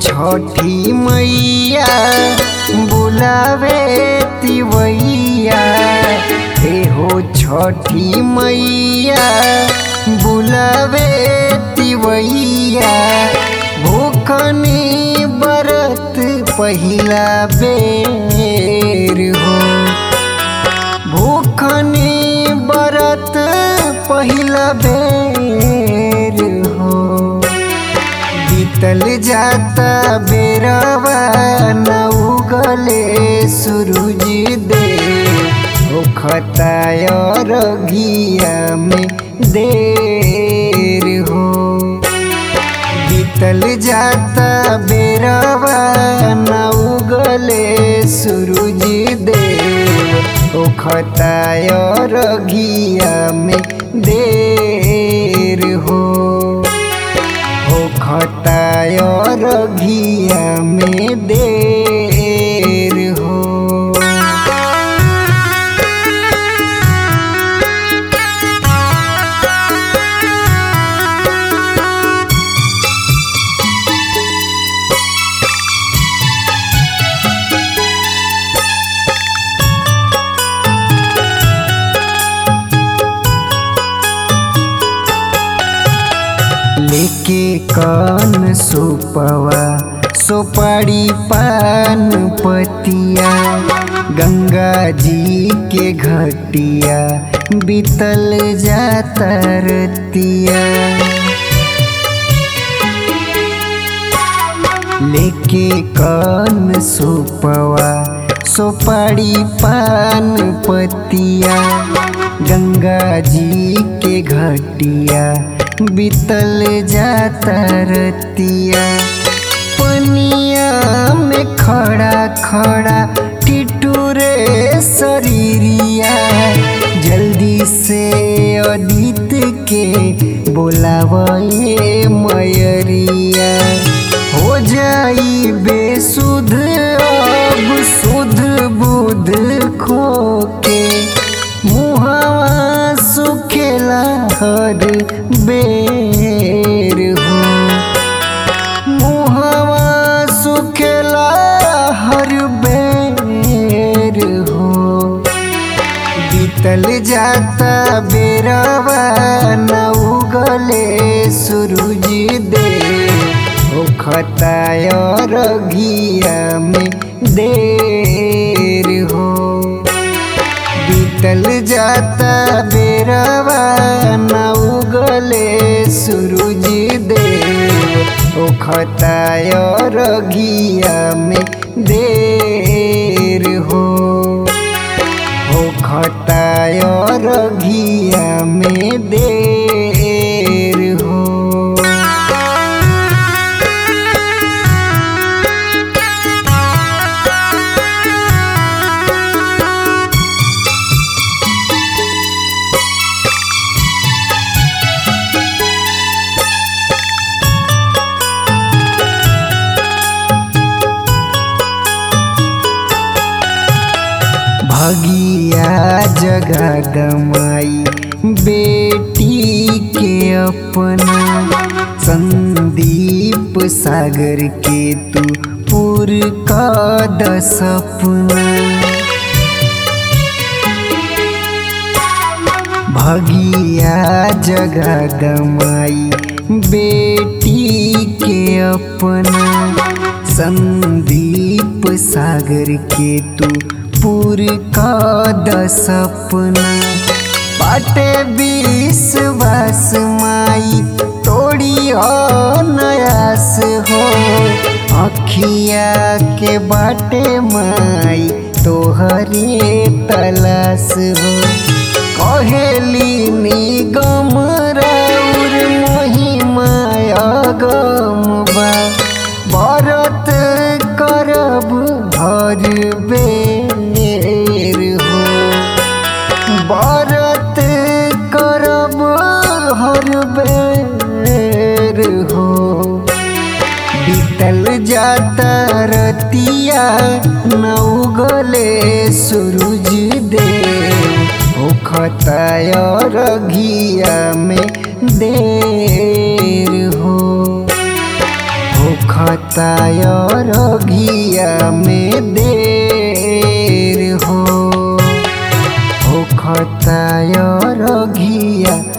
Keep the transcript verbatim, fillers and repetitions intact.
छठी मैया बुलावे तिवैया, हे हो छठी मैया बुलावे तिवैया। भूखनी बरत पहिला बेर हो, भूखनी बरत पहिला बेर हो। बीतल जाता बेरवा न उगले सूरज देव, होखता अरघिया में देर हो। बीतल जाता बेरवा न उगले सूरज देव, होखता अरघिया में देर हो, होखता अरघिया में देर हो। लेके कान सुपवा सुपारी पान पतिया, गंगा जी के घटिया बीतल जाता रतिया। लेके कान सुपवा सुपारी पान पतिया, गंगा जी के घटिया बीतल जाता रतिया। पनिया में खड़ा खड़ा टिटूरे शरीरिया, जल्दी से अदित के बोलावे मयरिया। हो जाई बेसुध अब सुध बुध खोके, मुहवा सुखेला हर बेर हो, मुहवा सुखेला हर बेर हो। बीतल जाता बेरवा न उगले सूरज देव, होखता अरघिया में देर हो। बीतल जाता बेरवा न उगले सूरज देव, होखता अरघिया में देर हो, होखता अरघिया में देर हो। भगिया जगा दमाई बेटी के अपना, संदीप सागर के तू पूर का द सपना। भगिया जगा दमाई बेटी के अपना, संदीप सागर के तू पूर का द सपना। बाटे विश्वास माई तोड़ी हो नयास हो, अखिया के बाटे माई तोहरे तलाश हो। कहेली निगम राउर महिमा अगम बा, व्रत करब हर बेर हो, व्रत करब हर बेर हो। बीतल जाता रतिया न उगले सूरज देव, होखता अरघिया में देर हो, होखताय रघिया में देर हो, होखताय रघिया